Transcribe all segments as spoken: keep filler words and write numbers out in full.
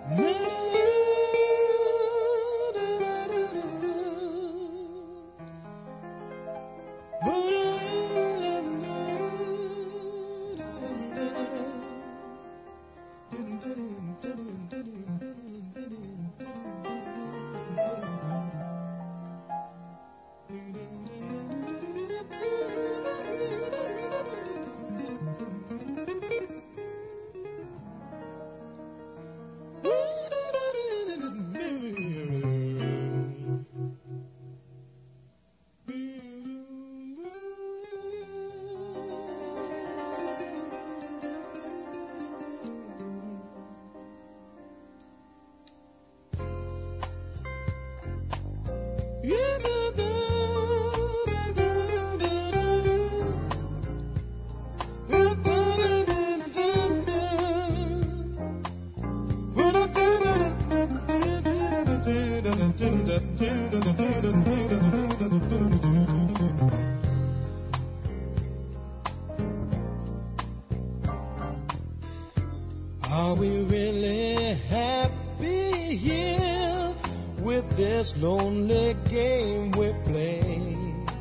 Are we really happy here with this lonely game we play?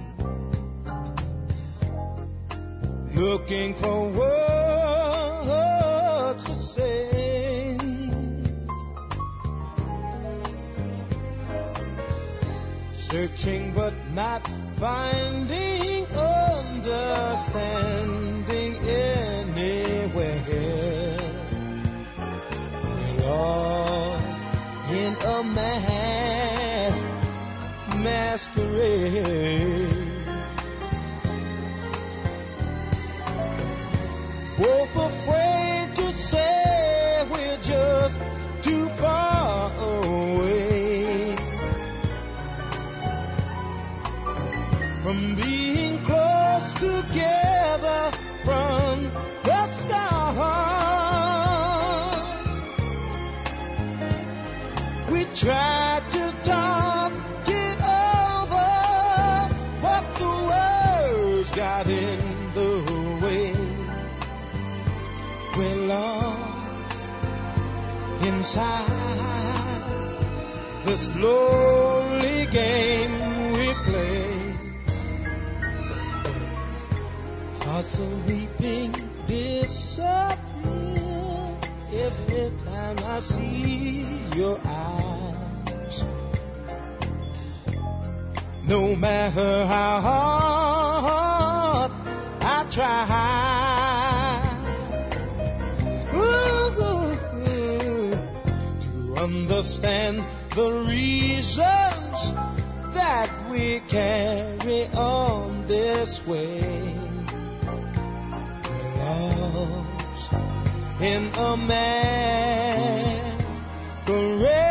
Looking for words to say, searching but not finding understanding anywhere. Lost in a mass masquerade, both afraid to say we're just too far away from being close together from the start. We tried to talk it over, but the words got in the way. We're lost inside this lonely game we play. Hearts are weeping, disappear every time I see your eyes. No matter how hard I try ooh, ooh, to understand the reasons that we carry on this way. We're lost in a masquerade.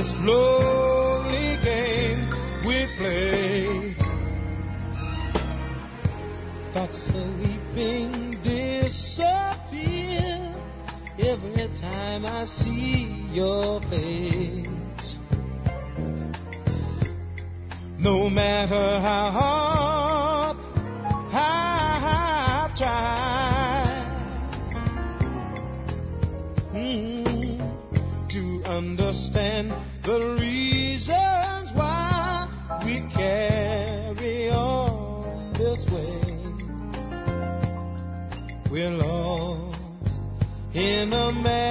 this lonely game we play. Thoughts sleeping disappear every time I see your face. No matter how hard I try mm, to understand the reasons why we carry on this way. We're lost in a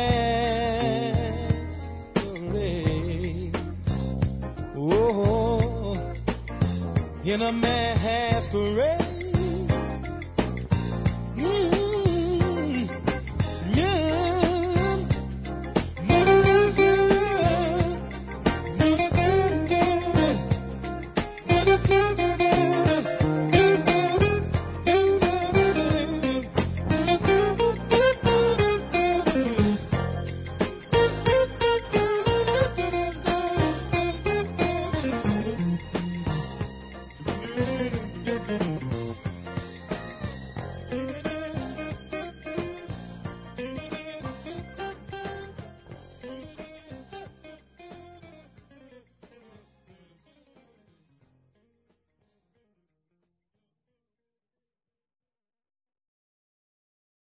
masquerade. Oh, in a masquerade. Mm, yeah. Mm-hmm.